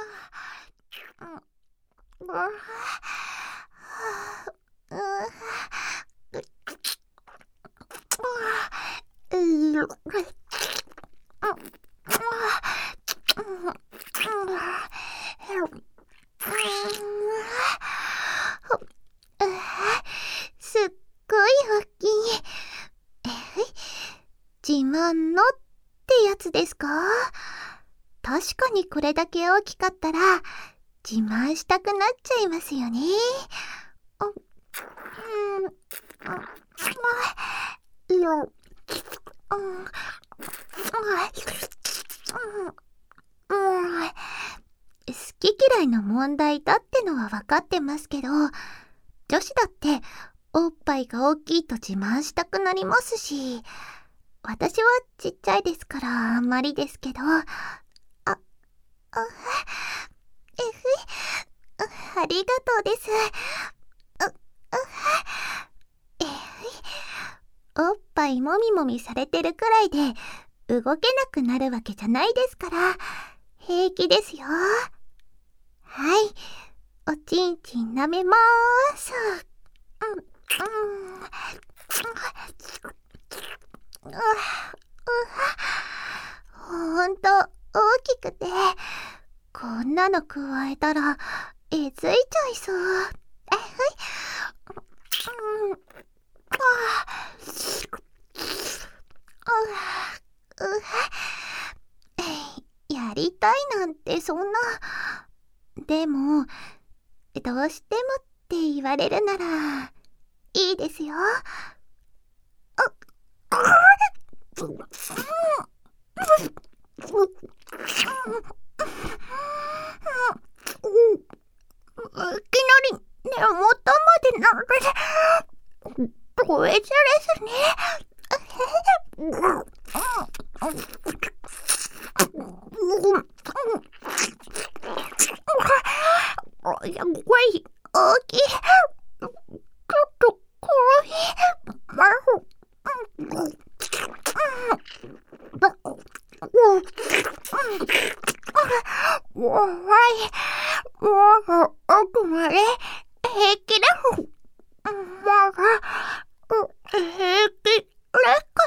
すっごい大きい。自慢のってやつですか？確かにこれだけ大きかったら自慢したくなっちゃいますよね。好き嫌いの問題だってのは分かってますけど、女子だっておっぱいが大きいと自慢したくなりますし、私はちっちゃいですからあんまりですけど、ありがとうです。おっぱいもみもみされてるくらいで動けなくなるわけじゃないですから、平気ですよ。はい、おちんちん舐めまーす。ほんと大きくて、こんなのくわえたらえずいちゃいそう。やりたいなんてそんな。でもどうしてもって言われるならいいですよ。いきなり根元までなんてごえずですね。声大きい。ちょっとコーヒーマルもう奥まで平気です。まだ平気ですから。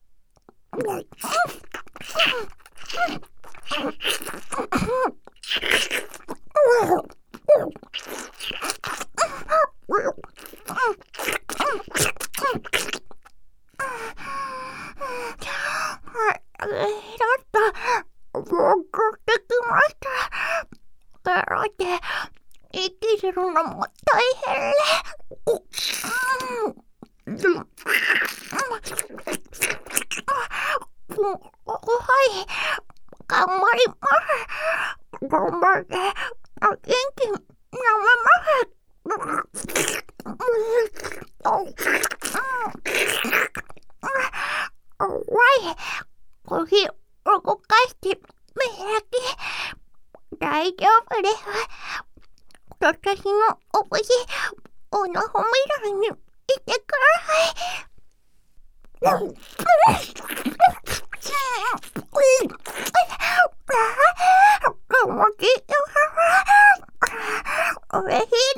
息するのも大変ね。はい、頑張ります。頑張って元気になめます。コーヒー動かして目開け。大丈夫です。私のおぶし、おのほみらいにいてください。嬉しいです。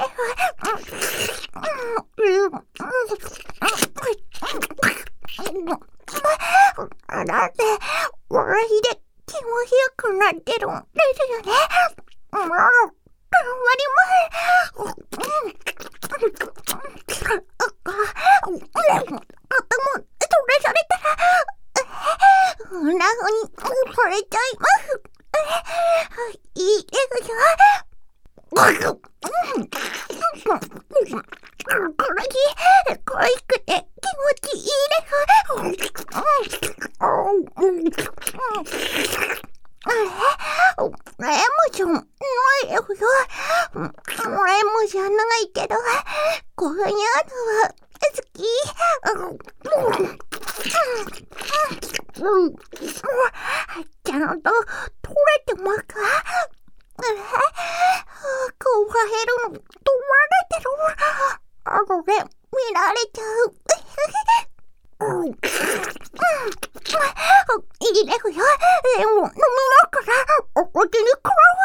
だって私で気持ちよくなってるんですよね。頑張ります。頭それされたらふなふにされちゃいます。いいですよ。この日恋しくて気持ちいいです。レムじゃないですよ。レムじゃないけどこういうのは好き。ちゃんと取れてますか？こわえるの取られてる。これ見られちゃう。いいですよ。でも飲みますからお口にくわ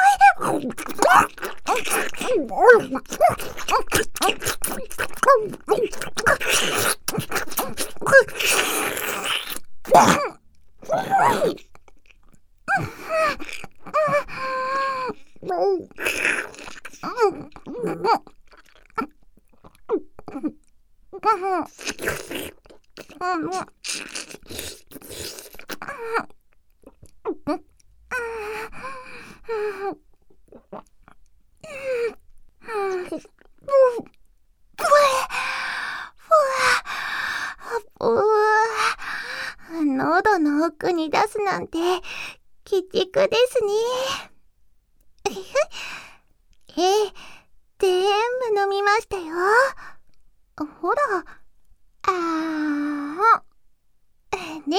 喉の奥に出すなんて鬼畜ですね。全部飲みましたよ。ほら、ね。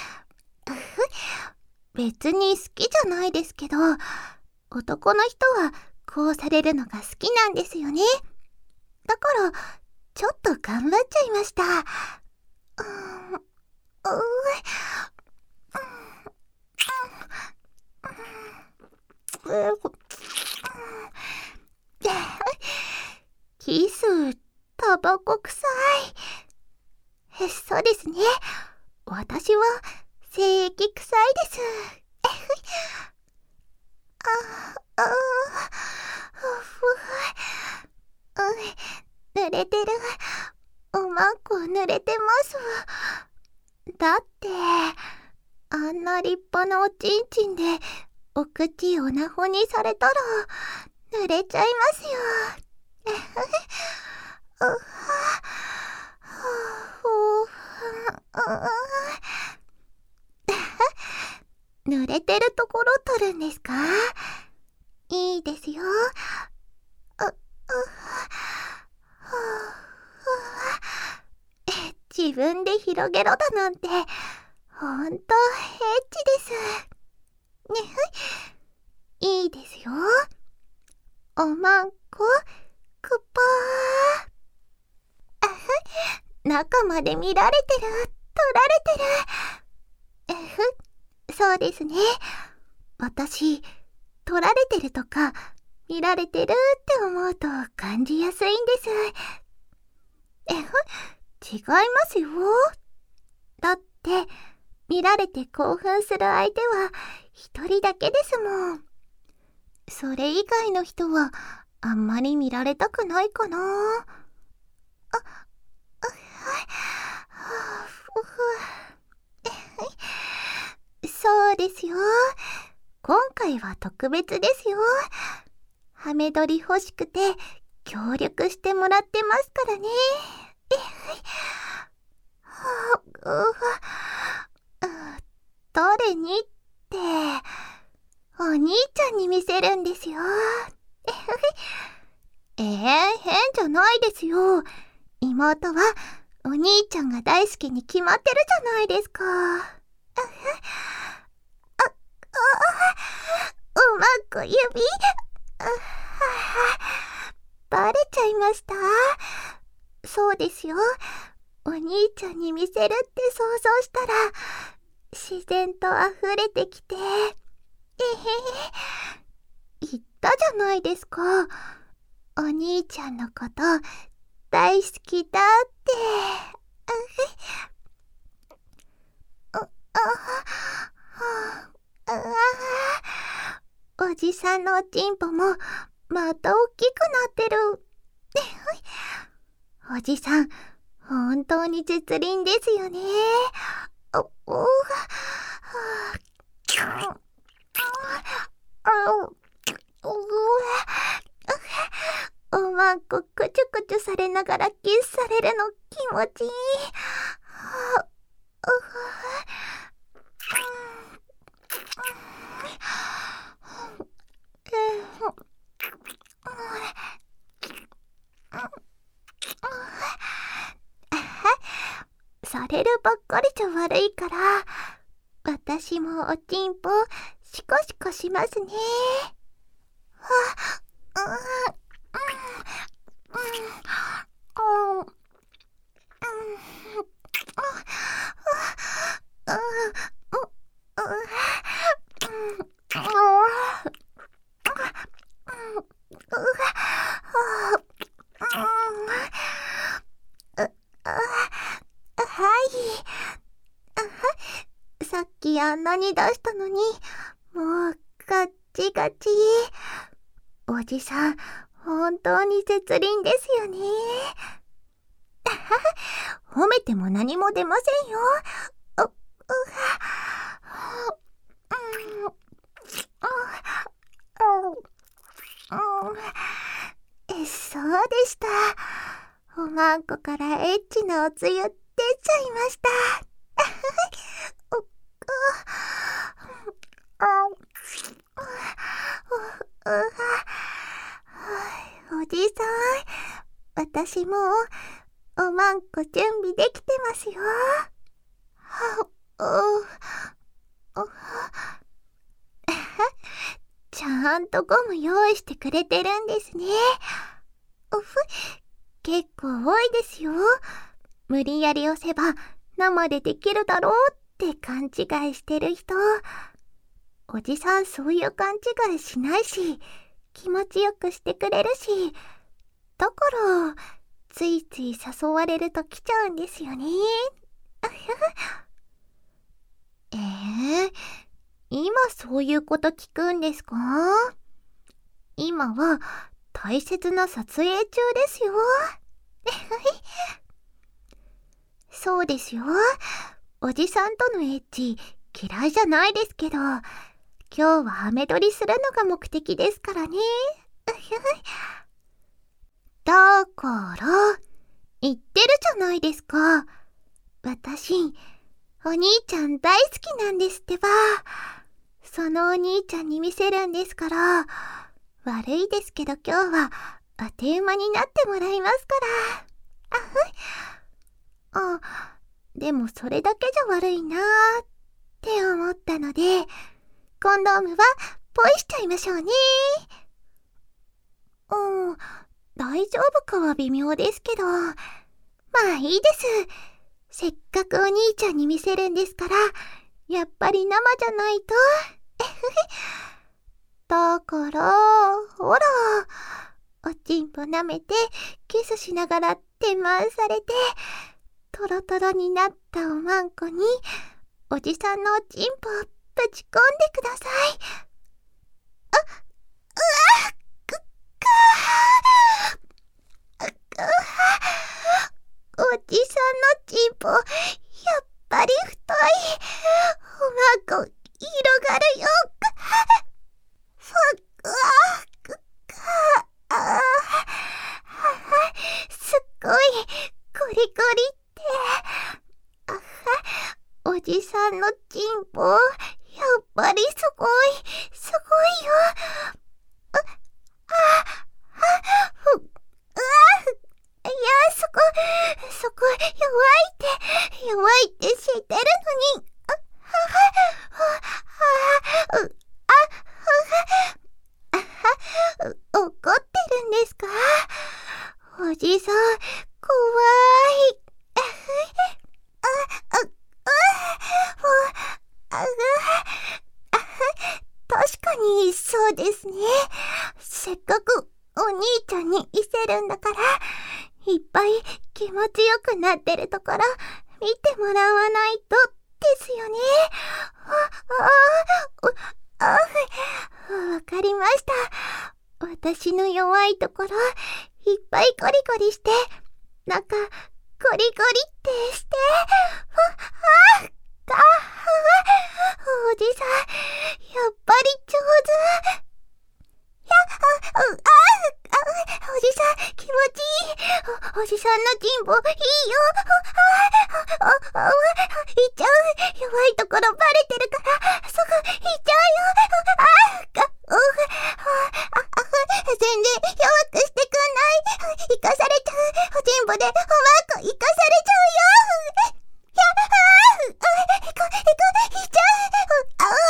別に好きじゃないですけど、男の人はこうされるのが好きなんですよね。だから、ちょっと頑張っちゃいました。キス、タバコ臭い。そうですね。私は精液臭いです。濡れてる。おまんこ濡れてます。だって、あんな立派なおちんちんでお口オナホにされたら濡れちゃいますよ。濡れてるところ取るんですか？いいですよ。自分で広げろだなんて、ほんとエッチです。いいですよ。おまんこ、くぱー。中まで見られてる、取られてる。そうですね。私、取られてるとか、見られてるって思うと感じやすいんです。違いますよ。だって、見られて興奮する相手は一人だけですもん。それ以外の人はあんまり見られたくないかな。そうですよ。今回は特別ですよ。ハメ撮り欲しくて協力してもらってますからね。誰にって、お兄ちゃんに見せるんですよ。変じゃないですよ。妹はお兄ちゃんが大好きに決まってるじゃないですか。うまく指、バレちゃいました？そうですよ。お兄ちゃんに見せるって想像したら、自然と溢れてきて、言ったじゃないですか。お兄ちゃんのこと大好きだって。おじさんのおちんぽもまた大きくなってる。おじさん、本当に絶倫ですよね。おまんこくちゅくちゅされながらキスされるの気持ちいい。されるばっかりじゃ悪いから、私もおちんぽシコシコしますね。さっきりあんなに出したのに、もうガッチガチ。おじさん、本当に絶倫ですよね。褒めても何も出ませんよ。そうでした。おまんこからエッチなおつゆ出ちゃいました。おじさん、私もおまんこ準備できてますよ。ちゃんとゴム用意してくれてるんですね。結構多いですよ。無理やり押せば生でできるだろうって勘違いしてる人。おじさんそういう勘違いしないし、気持ちよくしてくれるし、だからついつい誘われると来ちゃうんですよね。今そういうこと聞くんですか？今は大切な撮影中ですよ。そうですよ。おじさんとのエッチ嫌いじゃないですけど、今日は飴取りするのが目的ですからね。だから言ってるじゃないですか。私、お兄ちゃん大好きなんですってば。そのお兄ちゃんに見せるんですから、悪いですけど今日は当て馬になってもらいますから。でもそれだけじゃ悪いなーって思ったので、コンドームはポイしちゃいましょうね。大丈夫かは微妙ですけど、まあいいです。せっかくお兄ちゃんに見せるんですから、やっぱり生じゃないと。だから、ほら、おちんぽ舐めて、キスしながら手回されて、トロトロになったおまんこに、おじさんのおちんぽをぶち込んでください。おじさんのちんぽ、やっぱり太い。おまんこ、広がるよ。すっごい、ゴリゴリって。おじさんのちんぽ、やっぱりすごい、すごいよ。いや、そこ、弱いって知ってるのに。怒ってるんですか？おじさん、怖い。確かにそうですね。せっかくお兄ちゃんに見せるんだから、いっぱい気持ちよくなってるところ見てもらわないとですよね。わかりました。私の弱いところいっぱいゴリゴリして、なんかゴリゴリってして、おじさんやっぱり上手。おじさん気持ちいい。おじさんのチンポいいよ。いっちゃう。弱いところバレてるからすぐいっちゃうよ。全然弱くしてくんない。生かされちゃう。おチンポでおまんこ生かされちゃうよ。いっちゃう。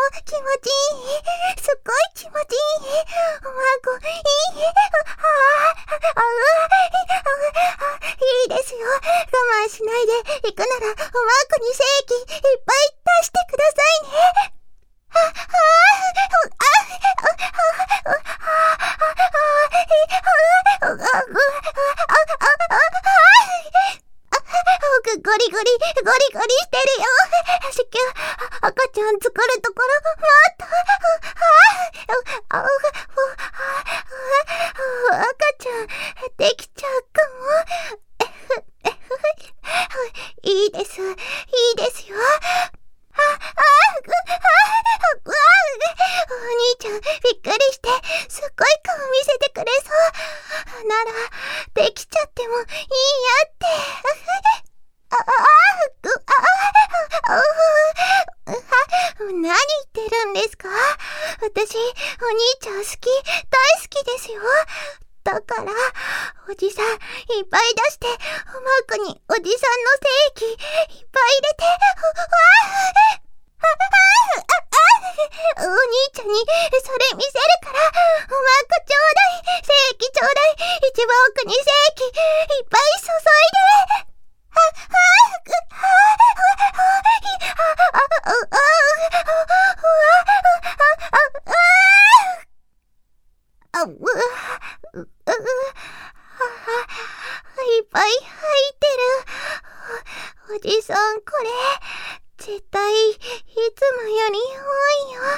気持ちいい。すっごい気持ちいい。おまんこ、いい。いいですよ。我慢しないで行くなら、おまんこに精液いっぱい出してくださいね。ゴリゴリしてるよ。子宮、赤ちゃん作るところ、もっと。赤ちゃん、できちゃうかも。いいです、いいですよ。お兄ちゃん、びっくりして、すっごい顔見せてくれそう。なら、できちゃってもいいやって。何言ってるんですか？私、お兄ちゃん好き、大好きですよ。だから、おじさんいっぱい出して、おまんこにおじさんの精液いっぱい入れて、お兄ちゃんにそれ見せるから、おまんこちょうだい、精液ちょうだい、一番奥に精液いっぱい注いで。いっぱい入ってる。おじさん、これ絶対いつもより多いよ。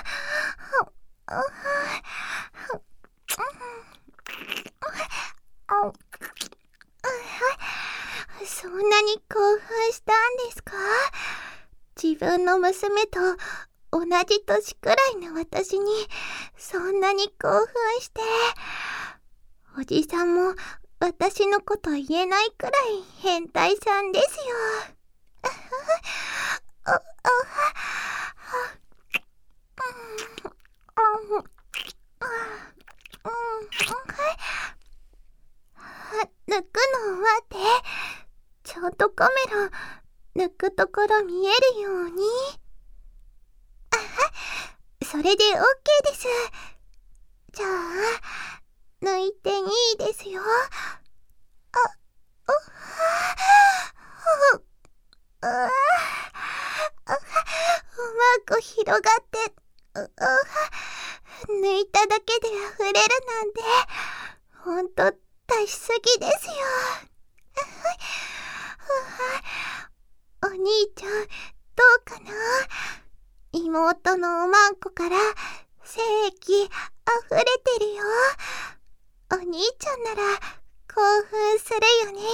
そんなに興奮したんですか？自分の娘と同じ年くらいの私にそんなに興奮して、おじさんも私のこと言えないくらい変態さんですよ。抜くの待って。ちゃんとカメラ抜くところ見えるように。それで OK です。じゃあ抜いていいですよ。おまんこ広がって、抜いただけで溢れるなんてほんと出しすぎですよ。お兄ちゃんどうかな？妹のおまんこから精液溢れてるよ。お兄ちゃんなら興奮するよね。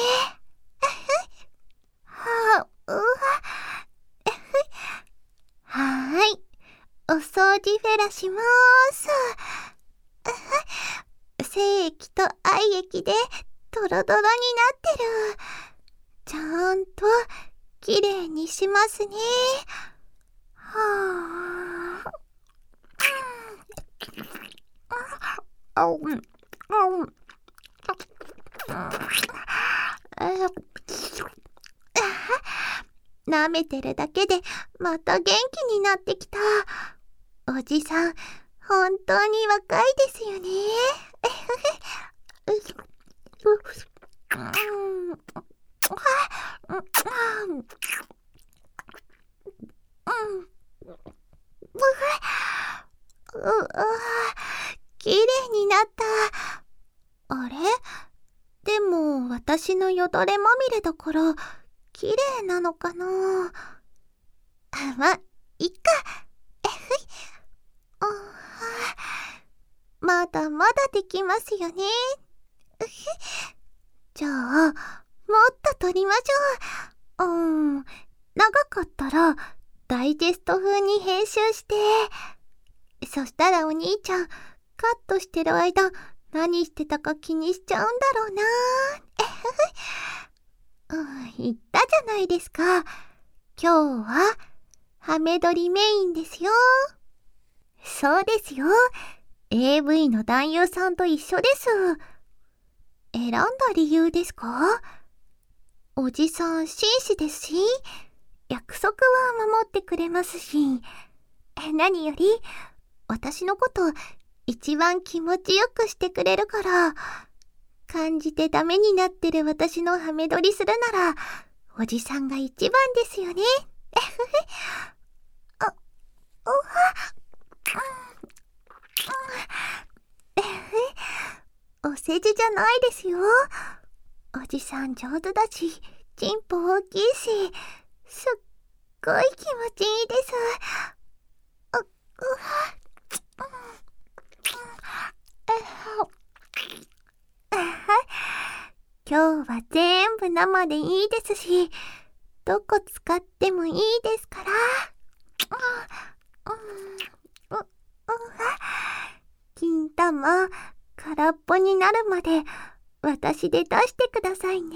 はーい、お掃除フェラしまーす。精液と愛液でドロドロになってる。ちゃんときれいにしますね。舐めてるだけでまた元気になってきた。おじさん本当に若いですよね。きれいになった。あれ？でも私のよだれまみれだからきれいなのかな。ま、いっか。まだまだできますよね。じゃあもっと撮りましょう。長かったらダイジェスト風に編集して、そしたらお兄ちゃんカットしてる間何してたか気にしちゃうんだろうな。言ったじゃないですか。今日はハメ撮りメインですよ。そうですよ。AV の男優さんと一緒です。選んだ理由ですか？おじさん紳士ですし、約束は守ってくれますし、 何より、私のこと一番気持ちよくしてくれるから、感じてダメになってる私のハメ撮りするなら、おじさんが一番ですよね。あ、おは、お世辞じゃないですよ。おじさん上手だし、チンポ大きいし、すっごい気持ちいいです。今日は全部生でいいですし、どこ使ってもいいですから。金玉空っぽになるまで私で出してくださいね。